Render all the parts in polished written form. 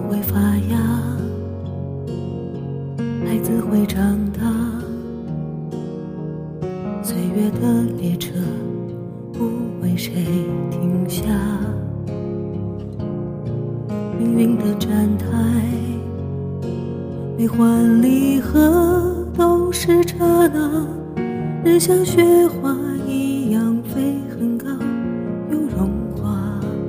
会发芽，孩子会长大，岁月的列车不为谁停下，命运的站台，悲欢离合都是刹那，人像雪花一样飞很高又融化，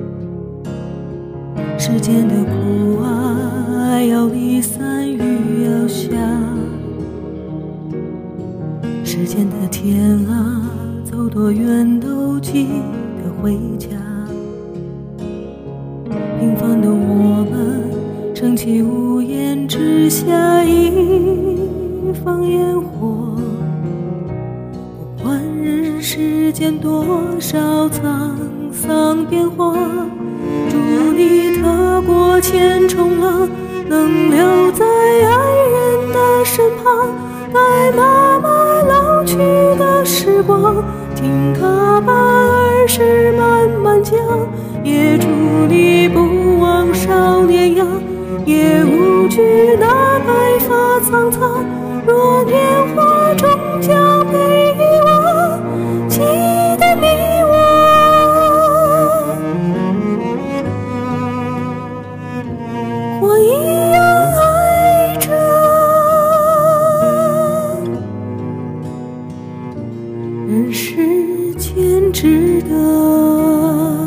世间的苦啊，要离散雨要下，世间的天啊，走多远都记得回家。平凡的我们撑起屋檐之下一放烟火，不管人世间多少沧桑变化，祝你踏过千重浪，能留在爱人的身旁，待妈妈老去的时光，听她把儿时慢慢讲，也祝你不忘少年样，也无惧那白发苍苍，若年华终将被遗忘，记得你我一样爱着，人世间值得。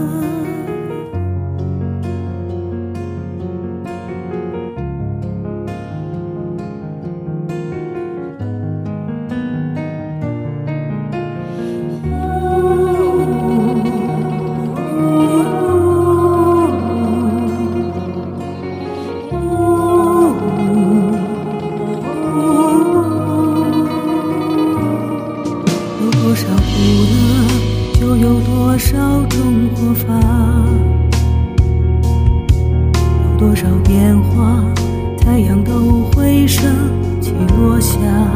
多少苦乐，就有多少种活法，有多少变化，太阳都会升起落下。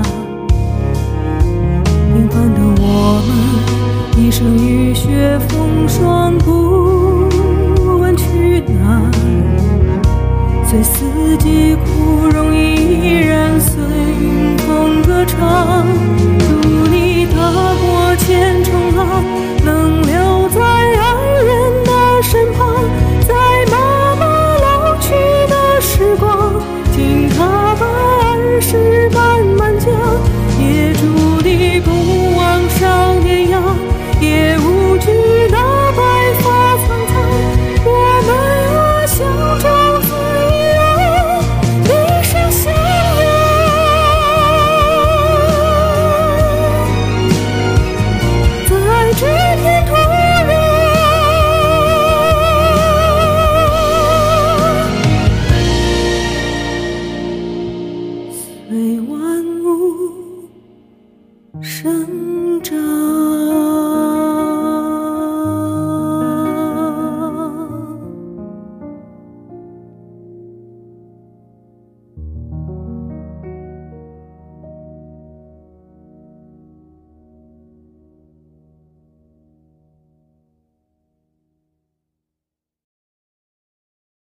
平凡的我们，一生雨雪风霜，不问去哪，随四季枯荣，依然随风歌唱。